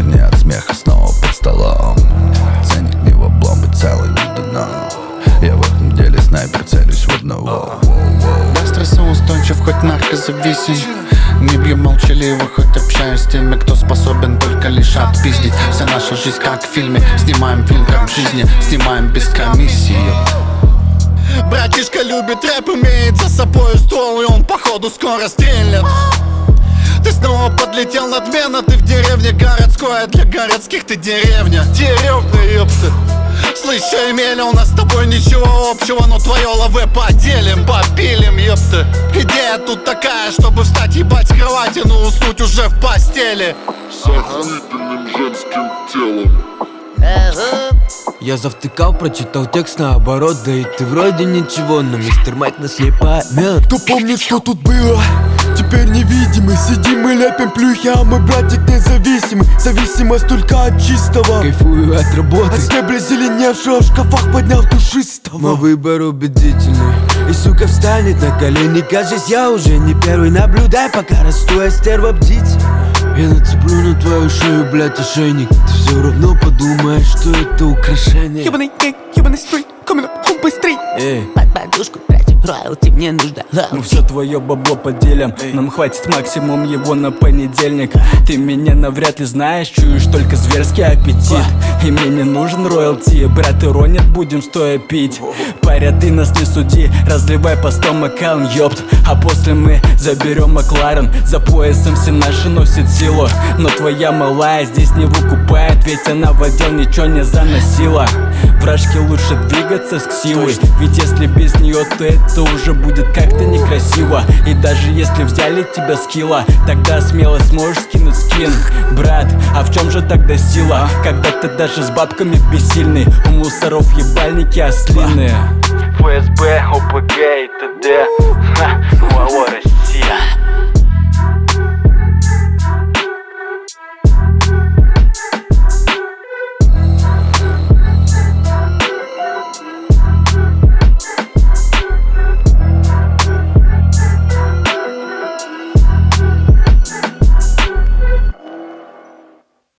не от смеха, снова под столом. Ценник не в облом, и целый не дано. Я в этом деле снайпер, целюсь в одного. Стрессоустойчив, хоть наркозависим. Не бью молчаливо, хоть общаюсь с теми, кто способен только лишь отпиздить. Вся наша жизнь как в фильме. Снимаем фильм как в жизни, снимаем без комиссии. Братишка любит рэп, имеет за собой ствол, и он походу скоро стрельнет. Ты снова подлетел надменно, ты в деревне городской, а для городских ты деревня. Деревня, ёпта. Слышь, Эмеля, у нас с тобой ничего общего, но твое лаве поделим, попилим, ёпта. Идея тут такая, чтобы встать, ебать с кровати, но уснуть уже в постели. С охуительным женским телом. Я завтыкал, прочитал текст наоборот, да и ты вроде ничего, но мистер Майк нас не поймет. Кто помнит, что тут было? Теперь невидимы, сидим и лепим плюхи, а мой братик независимый. Зависимость только от чистого. Кайфую от работы, от стебля зеленевшего в шкафах поднял душистого. мой выбор убедительный. И сука встанет на колени, кажись, я уже не первый. Наблюдай, пока расту, я стерва птица. Я нацеплю на твою шею, блять, ошейник. Ты все равно подумаешь, что это украшение. Ебаный гей, ебаный строй, coming up, хум быстрей. Под подушку тратим роялти, мне нужно Мы все твое бабло поделим. Нам хватит максимум его на понедельник. Ты меня навряд ли знаешь, чуешь только зверский аппетит. И мне не нужен роялти, брат, иронит будем стоя пить. Поряды нас не суди, разливай по 100 макалн, ёпт. А после мы заберем Макларен. За поясом все наши носит силу, но твоя малая здесь не выкупает, ведь она в отдел ничего не заносила. Вражке лучше двигаться с ксивой, ведь если без нее, то это уже будет как-то некрасиво. И даже если взяли тебя с килла, тогда смело сможешь скинуть скин. Брат, а в чем же тогда сила, когда ты даже с бабками бессильный? У мусоров ебальники ослиные. ФСБ, ОПГ и т.д.